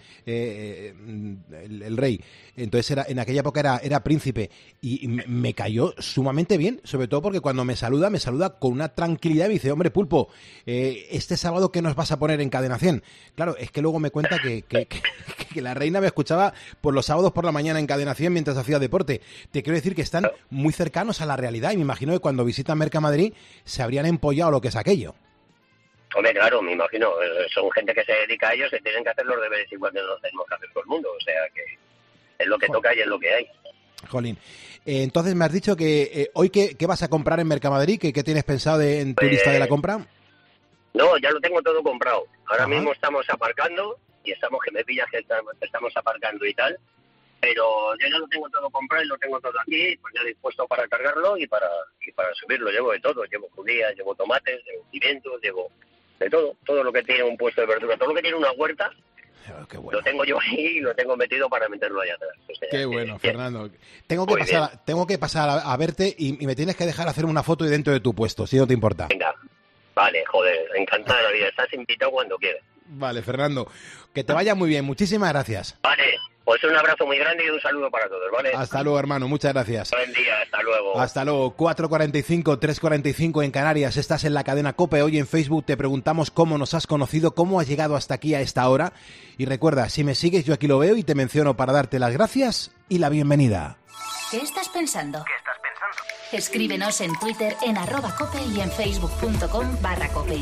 el rey, entonces en aquella época era príncipe, y me cayó sumamente bien, sobre todo porque cuando me saluda con una tranquilidad y me dice, hombre, Pulpo, este sábado ¿qué nos vas a poner en Cadena 100? Claro, es que luego me cuenta que la reina me escuchaba por los sábados por la mañana en Cadena 100 mientras hacía deporte. Te quiero decir que están muy cercanos a la realidad, y me imagino que cuando visitan Mercamadrid se habrían empollado lo que es aquello. Hombre, claro, me imagino, son gente que se dedica a ellos, se tienen que hacer los deberes igual que los tenemos que hacer todo el mundo, o sea que es lo que toca y es lo que hay. Jolín, entonces me has dicho que hoy ¿qué vas a comprar en Mercamadrid? ¿Qué tienes pensado en tu lista de la compra? No, ya lo tengo todo comprado. Ahora mismo estamos aparcando, y que me pillas que estamos aparcando y tal, pero yo ya lo tengo todo comprado y lo tengo todo aquí, pues ya dispuesto para cargarlo y para subirlo. Llevo de todo, llevo judías, llevo tomates, llevo pimientos, llevo de todo lo que tiene un puesto de verdura, todo lo que tiene una huerta, bueno. Lo tengo yo ahí y lo tengo metido para meterlo allá atrás. O sea, qué bueno, Fernando. Tengo que pasar a verte y me tienes que dejar hacer una foto dentro de tu puesto, si no te importa. Venga, vale, joder, encantada de la vida, estás invitado cuando quieras. Vale, Fernando, que te vaya muy bien, muchísimas gracias. Vale, pues un abrazo muy grande y un saludo para todos, ¿vale? Hasta luego, hermano, muchas gracias. Buen día, hasta luego. Hasta luego, 4:45, 3:45 en Canarias, estás en la cadena COPE. Hoy en Facebook te preguntamos cómo nos has conocido, cómo has llegado hasta aquí a esta hora. Y recuerda, si me sigues yo aquí lo veo y te menciono para darte las gracias y la bienvenida. ¿Qué estás pensando? Escríbenos en Twitter en @cope y en facebook.com/cope.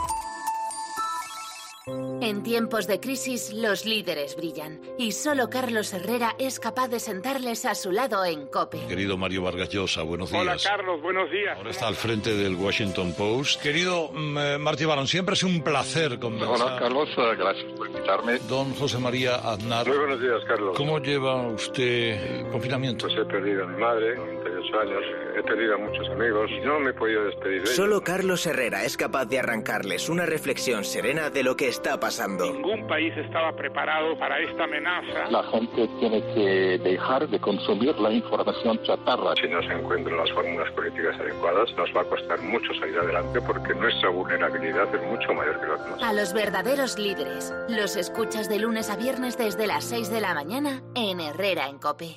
En tiempos de crisis, los líderes brillan. Y solo Carlos Herrera es capaz de sentarles a su lado en COPE. Querido Mario Vargas Llosa, buenos días. Hola, Carlos, buenos días. Ahora está al frente del Washington Post. Querido Martí Barón, siempre es un placer conversar. Hola, Carlos, gracias por invitarme. Don José María Aznar. Muy buenos días, Carlos. ¿Cómo lleva usted el confinamiento? Pues he perdido a mi madre, 28 años. He perdido a muchos amigos y no me he podido despedir de ellos. Solo Carlos Herrera es capaz de arrancarles una reflexión serena de lo que está pasando. Ningún país estaba preparado para esta amenaza. La gente tiene que dejar de consumir la información chatarra. Si no se encuentran las fórmulas políticas adecuadas, nos va a costar mucho salir adelante porque nuestra vulnerabilidad es mucho mayor que la demás. A los verdaderos líderes, los escuchas de lunes a viernes desde las 6 de la mañana en Herrera en COPE.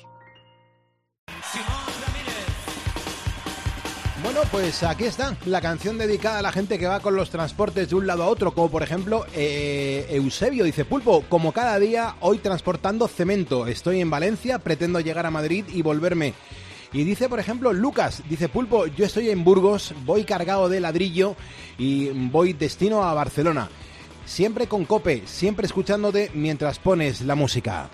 Bueno, pues aquí está la canción dedicada a la gente que va con los transportes de un lado a otro, como por ejemplo Eusebio dice: Pulpo, como cada día, hoy transportando cemento. Estoy en Valencia, pretendo llegar a Madrid y volverme. Y dice, por ejemplo, Lucas, dice: Pulpo, yo estoy en Burgos, voy cargado de ladrillo y voy destino a Barcelona. Siempre con COPE, siempre escuchándote mientras pones la música.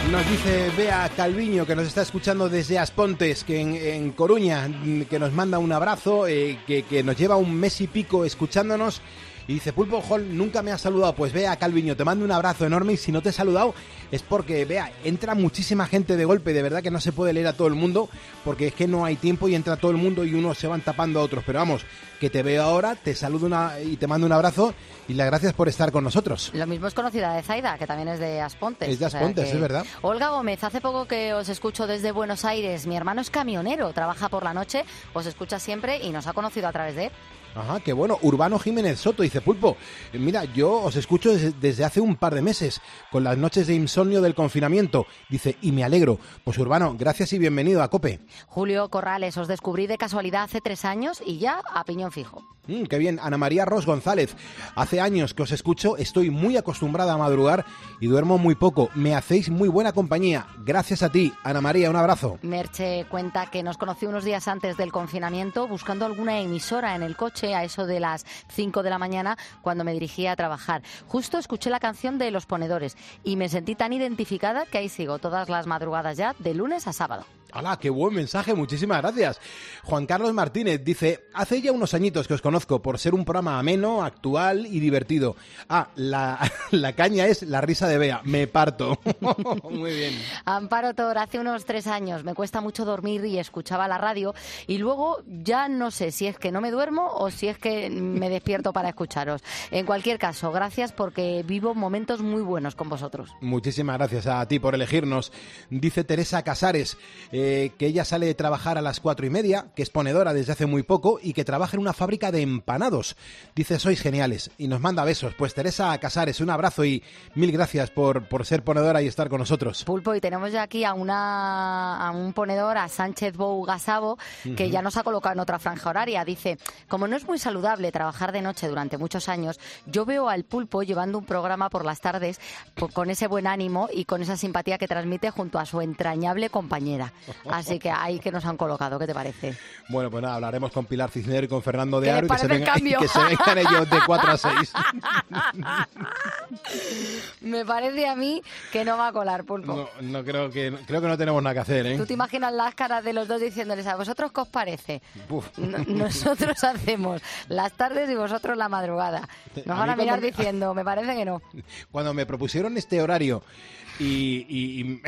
Nos dice Bea Calviño, que nos está escuchando desde Aspontes, que en Coruña, que nos manda un abrazo, que nos lleva un mes y pico escuchándonos. Y dice, Pulpo Hall, nunca me has saludado. Pues Bea Calviño, te mando un abrazo enorme, y si no te he saludado es porque, Bea, entra muchísima gente de golpe, de verdad que no se puede leer a todo el mundo, porque es que no hay tiempo y entra todo el mundo y unos se van tapando a otros. Pero vamos, que te veo ahora, te saludo y te mando un abrazo y las gracias por estar con nosotros. Lo mismo es conocida de Zaida, que también es de Aspontes. Es de Aspontes, o sea, es verdad. Olga Gómez, hace poco que os escucho desde Buenos Aires. Mi hermano es camionero, trabaja por la noche, os escucha siempre y nos ha conocido a través de él. Ajá, qué bueno. Urbano Jiménez Soto dice, Pulpo, mira, yo os escucho desde hace un par de meses, con las noches de insomnio del confinamiento. Dice, y me alegro. Pues Urbano, gracias y bienvenido a COPE. Julio Corrales, os descubrí de casualidad hace 3 años y ya a piñón fijo. Qué bien. Ana María Ros González, hace años que os escucho, estoy muy acostumbrada a madrugar y duermo muy poco. Me hacéis muy buena compañía. Gracias a ti, Ana María, un abrazo. Merche cuenta que nos conocí unos días antes del confinamiento buscando alguna emisora en el coche a eso de las 5 de la mañana cuando me dirigía a trabajar. Justo escuché la canción de Los Ponedores y me sentí tan identificada que ahí sigo todas las madrugadas ya, de lunes a sábado. ¡Hala, qué buen mensaje! Muchísimas gracias. Juan Carlos Martínez dice, hace ya unos añitos que os conozco por ser un programa ameno, actual y divertido. La caña es la risa de Bea. Me parto. Muy bien. Amparo Tor, hace unos 3 años me cuesta mucho dormir y escuchaba la radio y luego ya no sé si es que no me duermo o si es que me despierto para escucharos. En cualquier caso, gracias porque vivo momentos muy buenos con vosotros. Muchísimas gracias a ti por elegirnos. Dice Teresa Casares, que ella sale de trabajar a las 4:30, que es ponedora desde hace muy poco y que trabaja en una fábrica de empanados. Dice, sois geniales, y nos manda besos. Pues Teresa Casares, un abrazo y mil gracias por ser ponedora y estar con nosotros. Pulpo, y tenemos ya aquí a un ponedor, a Sánchez Bou Gasabo, que ya nos ha colocado en otra franja horaria. Dice, como no es muy saludable trabajar de noche durante muchos años, yo veo al Pulpo llevando un programa por las tardes con ese buen ánimo y con esa simpatía que transmite junto a su entrañable compañera. Así que ahí que nos han colocado, ¿qué te parece? Bueno, pues nada, hablaremos con Pilar Cisnero y con Fernando de ¿Qué Aro y que se vengan ellos de 4 a 6. Me parece a mí que no va a colar, Pulpo. No creo que no tenemos nada que hacer, ¿eh? ¿Tú te imaginas las caras de los dos diciéndoles a vosotros qué os parece? Nosotros hacemos las tardes y vosotros la madrugada. Nos van a mirar diciendo, me parece que no. Cuando me propusieron este horario y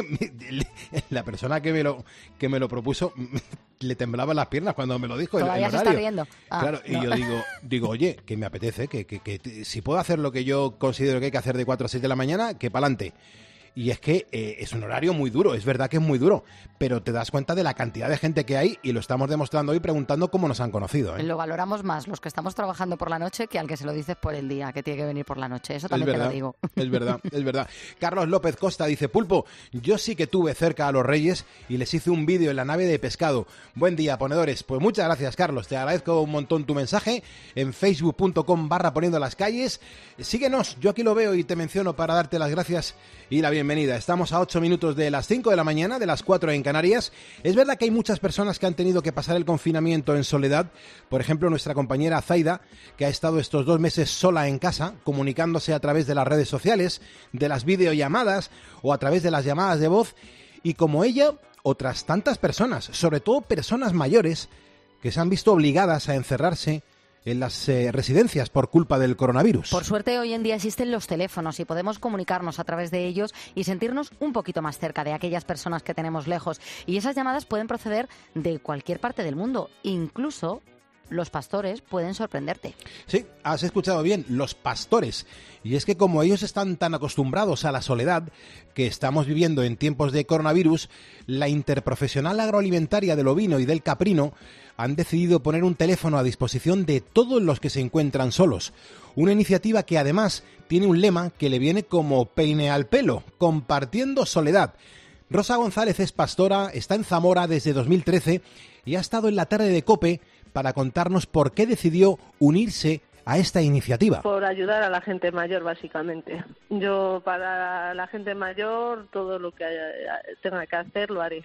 la persona que me lo propuso le temblaban las piernas cuando me lo dijo. Todavía el se horario. está riendo. Claro, y yo digo, oye, que me apetece, que si puedo hacer lo que yo considero que hay que hacer de 4 a 6 de la mañana, que pa'lante. Y es que es un horario muy duro, es verdad que es muy duro, pero te das cuenta de la cantidad de gente que hay y lo estamos demostrando hoy preguntando cómo nos han conocido, ¿eh? Lo valoramos más los que estamos trabajando por la noche que al que se lo dices por el día, que tiene que venir por la noche. Eso también te lo digo. Es verdad, es verdad. Carlos López Costa dice, Pulpo, yo sí que tuve cerca a los Reyes y les hice un vídeo en la nave de pescado. Buen día, ponedores. Pues muchas gracias, Carlos. Te agradezco un montón tu mensaje en facebook.com/poniendo las calles. Síguenos, yo aquí lo veo y te menciono para darte las gracias y la bienvenida. Estamos a 8 minutos de las 5 de la mañana, de las 4 en Canarias. Es verdad que hay muchas personas que han tenido que pasar el confinamiento en soledad. Por ejemplo, nuestra compañera Zaida, que ha estado estos 2 meses sola en casa, comunicándose a través de las redes sociales, de las videollamadas o a través de las llamadas de voz. Y como ella, otras tantas personas, sobre todo personas mayores, que se han visto obligadas a encerrarse en las residencias por culpa del coronavirus. Por suerte, hoy en día existen los teléfonos y podemos comunicarnos a través de ellos y sentirnos un poquito más cerca de aquellas personas que tenemos lejos. Y esas llamadas pueden proceder de cualquier parte del mundo, incluso los pastores pueden sorprenderte. Sí, has escuchado bien, los pastores. Y es que como ellos están tan acostumbrados a la soledad que estamos viviendo en tiempos de coronavirus, la Interprofesional Agroalimentaria del Ovino y del Caprino han decidido poner un teléfono a disposición de todos los que se encuentran solos. Una iniciativa que además tiene un lema que le viene como peine al pelo, compartiendo soledad. Rosa González es pastora, está en Zamora desde 2013 y ha estado en la tarde de COPE para contarnos por qué decidió unirse a esta iniciativa. Por ayudar a la gente mayor, básicamente. Yo, para la gente mayor, todo lo que tenga que hacer, lo haré.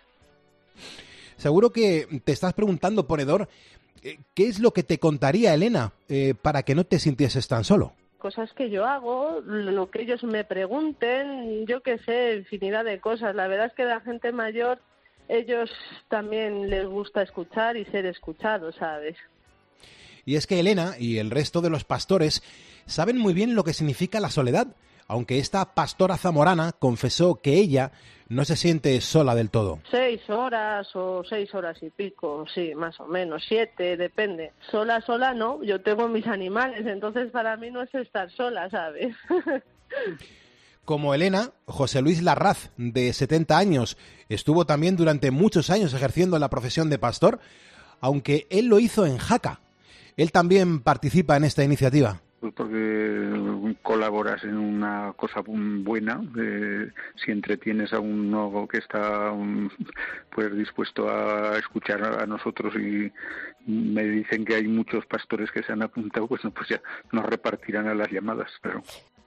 Seguro que te estás preguntando, ponedor, ¿qué es lo que te contaría Elena para que no te sintieses tan solo? cosas que yo hago, lo que ellos me pregunten, yo qué sé, infinidad de cosas. La verdad es que la gente mayor, ellos también les gusta escuchar y ser escuchados, ¿sabes? Y es que Elena y el resto de los pastores saben muy bien lo que significa la soledad, aunque esta pastora zamorana confesó que ella no se siente sola del todo. 6 horas o 6 horas y pico, sí, más o menos, 7, depende. Sola no, yo tengo mis animales, entonces para mí no es estar sola, ¿sabes? Como Elena, José Luis Larraz, de 70 años, estuvo también durante muchos años ejerciendo la profesión de pastor, aunque él lo hizo en Jaca. Él también participa en esta iniciativa. Porque colaboras en una cosa buena, si entretienes a uno que está pues dispuesto a escuchar a nosotros, y me dicen que hay muchos pastores que se han apuntado, pues ya nos repartirán a las llamadas. Pero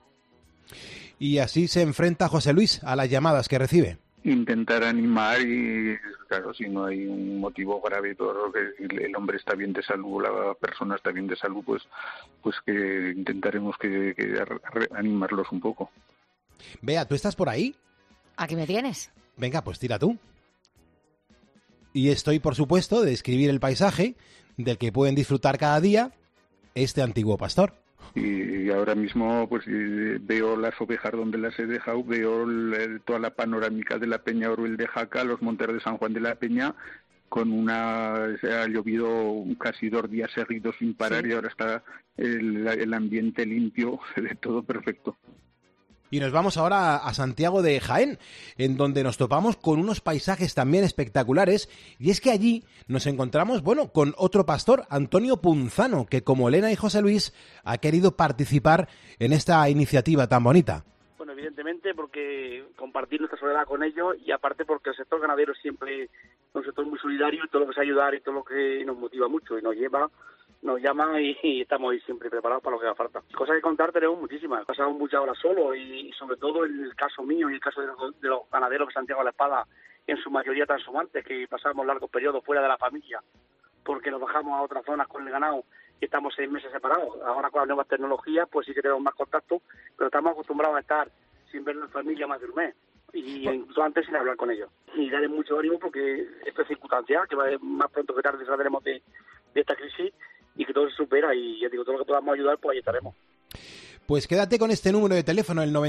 Y así se enfrenta José Luis a las llamadas que recibe. Intentar animar, y claro, si no hay un motivo grave, todo que el hombre está bien de salud, la persona está bien de salud, pues que intentaremos que animarlos un poco. Bea, ¿tú estás por ahí? Aquí me tienes. Venga, pues tira tú. Y estoy, por supuesto, de describir el paisaje del que pueden disfrutar cada día este antiguo pastor. Y ahora mismo pues veo las ovejas donde las he dejado, veo toda la panorámica de la Peña Oruel de Jaca, los montes de San Juan de la Peña, ha llovido casi 2 días seguidos sin parar, sí. Y ahora está el ambiente limpio, de todo perfecto. Y nos vamos ahora a Santiago de Jaén, en donde nos topamos con unos paisajes también espectaculares, y es que allí nos encontramos, con otro pastor, Antonio Punzano, que como Elena y José Luis ha querido participar en esta iniciativa tan bonita. Bueno, evidentemente porque compartir nuestra soledad con ellos, y aparte porque el sector ganadero siempre es un sector muy solidario, y todo lo que es ayudar y todo lo que nos motiva mucho y nos llama y estamos ahí siempre preparados para lo que haga falta. Cosas que contar tenemos muchísimas. Pasamos muchas horas solos, y sobre todo en el caso mío y el caso de los ganaderos que se han tirado a la espada, en su mayoría transhumantes, que pasamos largos periodos fuera de la familia porque nos bajamos a otras zonas con el ganado y estamos 6 meses separados. Ahora con las nuevas tecnologías pues sí que tenemos más contacto, pero estamos acostumbrados a estar sin ver a la familia más de un mes, y incluso antes sin hablar con ellos. Y darles mucho ánimo porque esto es circunstancial, que más pronto que tarde saldremos de esta crisis, y que todo se supera, y ya digo, todo lo que podamos ayudar, pues ahí estaremos. Pues quédate con este número de teléfono, el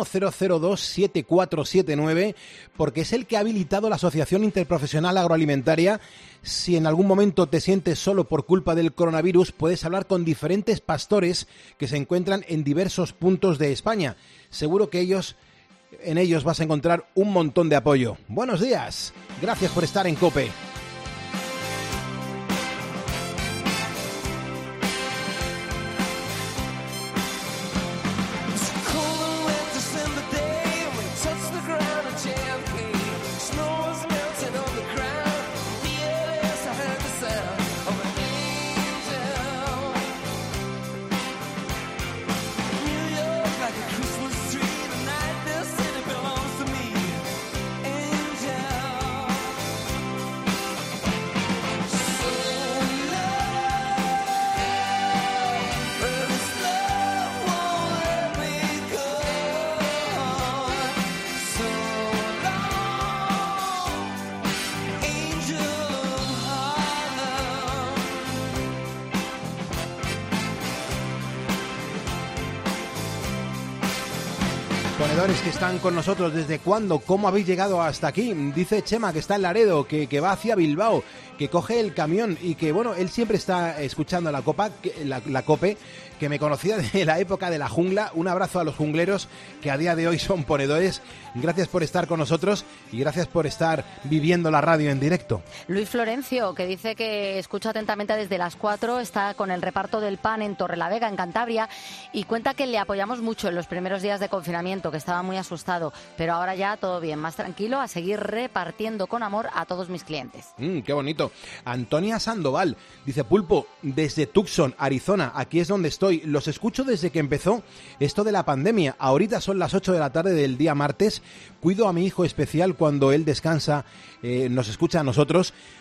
91-002-7479, porque es el que ha habilitado la Asociación Interprofesional Agroalimentaria. Si en algún momento te sientes solo por culpa del coronavirus, puedes hablar con diferentes pastores que se encuentran en diversos puntos de España. Seguro que en ellos vas a encontrar un montón de apoyo. Buenos días, gracias por estar en COPE. Ponedores que están con nosotros, ¿desde cuándo? ¿Cómo habéis llegado hasta aquí? Dice Chema que está en Laredo, que va hacia Bilbao, que coge el camión y que, él siempre está escuchando la COPE, que me conocía de la época de la jungla. Un abrazo a los jungleros que a día de hoy son ponedores. Gracias por estar con nosotros y gracias por estar viviendo la radio en directo. Luis Florencio, que dice que escucha atentamente desde las 4, está con el reparto del pan en Torrelavega, en Cantabria, y cuenta que le apoyamos mucho en los primeros días de confinamiento, que estaba muy asustado, pero ahora ya todo bien, más tranquilo, a seguir repartiendo con amor a todos mis clientes. ¡Qué bonito! Antonia Sandoval dice: Pulpo, desde Tucson, Arizona, aquí es donde estoy. Los escucho desde que empezó esto de la pandemia. Ahorita son las 8 de la tarde del día martes. Cuido a mi hijo especial cuando él descansa, nos escucha a nosotros.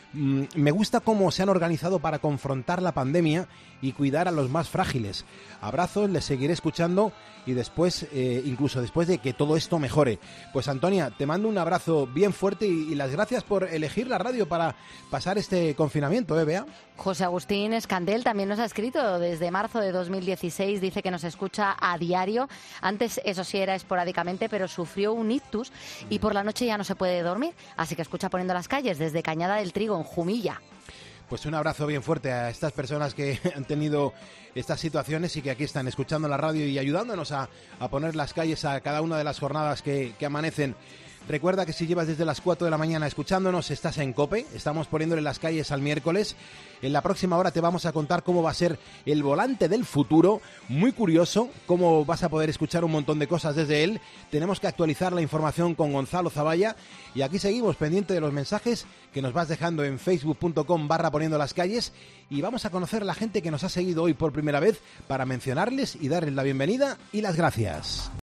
Me gusta cómo se han organizado para confrontar la pandemia y cuidar a los más frágiles. Abrazos, les seguiré escuchando y después, incluso después de que todo esto mejore. Pues Antonia, te mando un abrazo bien fuerte y las gracias por elegir la radio para pasar este confinamiento, Bea. José Agustín Escandel también nos ha escrito desde marzo de 2016, dice que nos escucha a diario. Antes eso sí era esporádicamente, pero sufrió un ictus y por la noche ya no se puede dormir, así que escucha Poniendo las calles desde Cañada del Trigo, en Jumilla. Pues un abrazo bien fuerte a estas personas que han tenido estas situaciones y que aquí están escuchando la radio y ayudándonos a poner las calles a cada una de las jornadas que amanecen. Recuerda que si llevas desde las 4 de la mañana escuchándonos, estás en COPE, estamos poniéndole las calles al miércoles. En la próxima hora te vamos a contar cómo va a ser el volante del futuro, muy curioso, cómo vas a poder escuchar un montón de cosas desde él. Tenemos que actualizar la información con Gonzalo Zavalla y aquí seguimos pendiente de los mensajes que nos vas dejando en facebook.com/poniendo las calles y vamos a conocer a la gente que nos ha seguido hoy por primera vez para mencionarles y darles la bienvenida y las gracias.